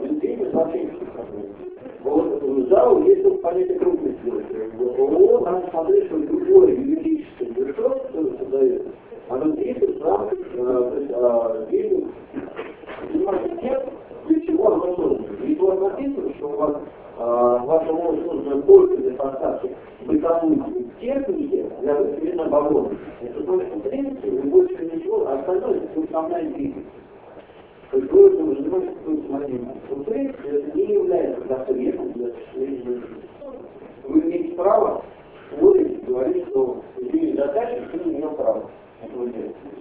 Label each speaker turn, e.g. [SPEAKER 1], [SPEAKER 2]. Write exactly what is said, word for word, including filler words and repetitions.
[SPEAKER 1] бензин вообще не проблем. Вот в ЗАО есть только понятие крупности. ООО, там смотреть, что любое юридическое лицо, что создается, оно действует в рамках, действует, занимается тем, для чего оно создано. Если у вас написано, что у вас ваша мова нужна только для форсажа бытовой техники, для современного обороны, это только в принципе, и больше ничего, а остальное это основная деятельность. То есть вы уже занимаетесь какой-то моментом. В принципе, это не является запретом для осуществления жизни. Вы имеете право спорить, говорить, что есть задача, что не имел права этого делать.